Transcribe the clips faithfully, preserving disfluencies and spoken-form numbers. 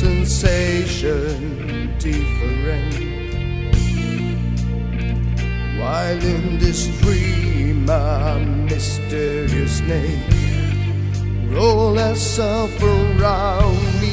sensation different. While in this dream a mysterious snake roll herself around me.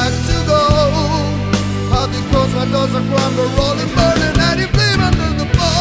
My doors are crumble, rolling, burning, and you bleed under the floor.